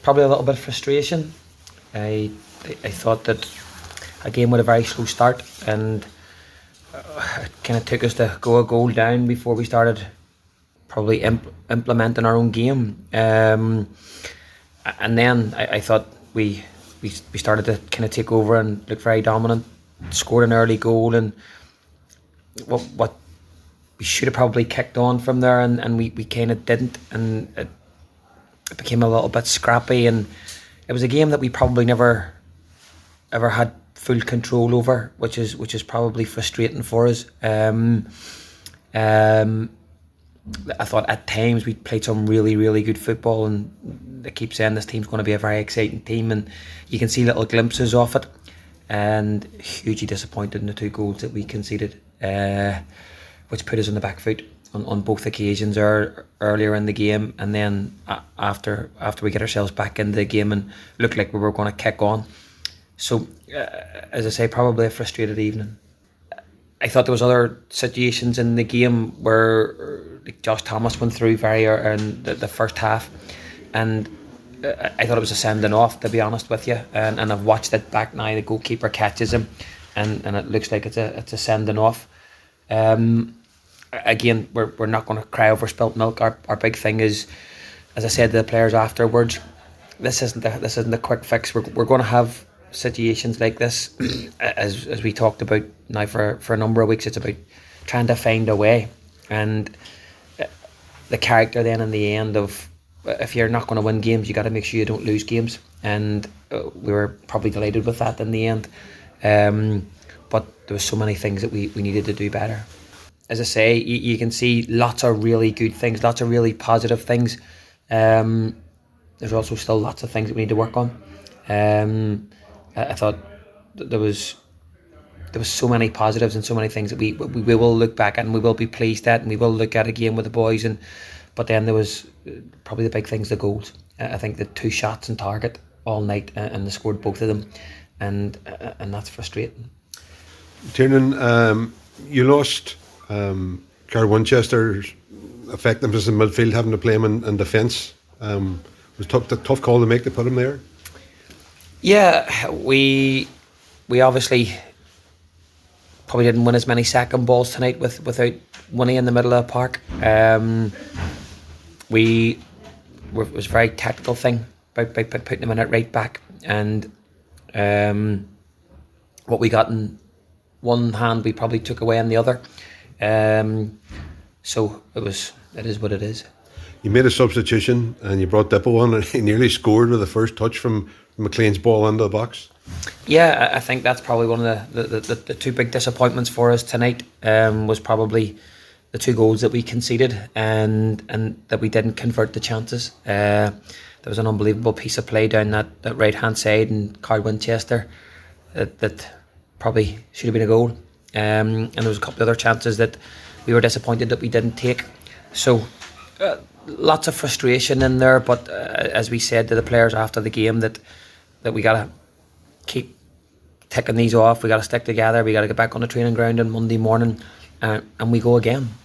probably a little bit of frustration. I thought that a game with a very slow start, and it kind of took us to go a goal down before we started probably implementing our own game. And then I thought we started to kind of take over and look very dominant, scored an early goal, and what we should have probably kicked on from there, and we kind of didn't, and it became a little bit scrappy, and it was a game that we probably never ever had full control over, which is probably frustrating for us. I thought at times we played some really, really good football, and they keep saying this team's going to be a very exciting team, and you can see little glimpses of it, and hugely disappointed in the 2 goals that we conceded, which put us on the back foot on both occasions earlier in the game, and then after we get ourselves back in the game and looked like we were going to kick on. So, as I say, probably a frustrated evening. I thought there was other situations in the game where like Josh Thomas went through very in the first half, and I thought it was a sending off, to be honest with you. And I've watched it back now. The goalkeeper catches him, and it looks like it's a sending off. Again, we're not going to cry over spilt milk. Our big thing is, as I said to the players afterwards, this isn't a quick fix. We're going to have situations like this, as we talked about now for a number of weeks. It's about trying to find a way, and the character then in the end of, if you're not going to win games, you got to make sure you don't lose games, and we were probably delighted with that in the end, but there were so many things that we needed to do better. As I say, you can see lots of really good things, lots of really positive things. There's also still lots of things that we need to work on. I thought there was so many positives and so many things that we will look back at and we will be pleased at, and we will look at again with the boys. But then there was probably the big things, the goals. I think the 2 shots on target all night, and they scored both of them, and that's frustrating. Tiernan, you lost Carl Winchester's effectiveness in midfield, having to play him in defence. Was a tough call to make to put him there? Yeah, we obviously probably didn't win as many second balls tonight without winning in the middle of the park. It was a very tactical thing by putting him in at right back, and what we got in one hand we probably took away in the other. So it is what it is. You made a substitution and you brought Dippo on, and he nearly scored with the first touch from McLean's ball into the box. Yeah, I think that's probably one of the 2 big disappointments for us tonight. Was probably the 2 goals that we conceded, and that we didn't convert the chances. There was an unbelievable piece of play down that right hand side, and Carl Winchester that probably should have been a goal. And there was a couple of other chances that we were disappointed that we didn't take. So lots of frustration in there, but as we said to the players after the game, that we got to keep ticking these off. We got to stick together. We got to get back on the training ground on Monday morning, and we go again.